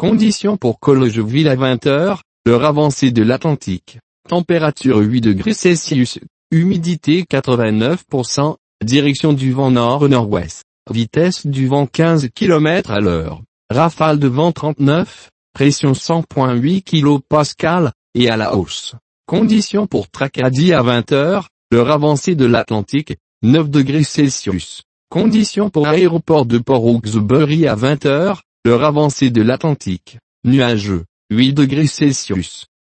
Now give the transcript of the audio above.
Conditions pour Collejeville à 20h, l'heure avancée de l'Atlantique. Température 8 degrés Celsius, humidité 89%, direction du vent nord-nord-ouest, vitesse du vent 15 km à l'heure, rafale de vent 39, pression 100.8 kPa, et à la hausse. Conditions pour Tracadie à 20h, l'heure avancée de l'Atlantique, 9 degrés Celsius. Conditions pour aéroport de Port Hawksbury à 20h, l'heure avancée de l'Atlantique, nuageux, 8 degrés Celsius.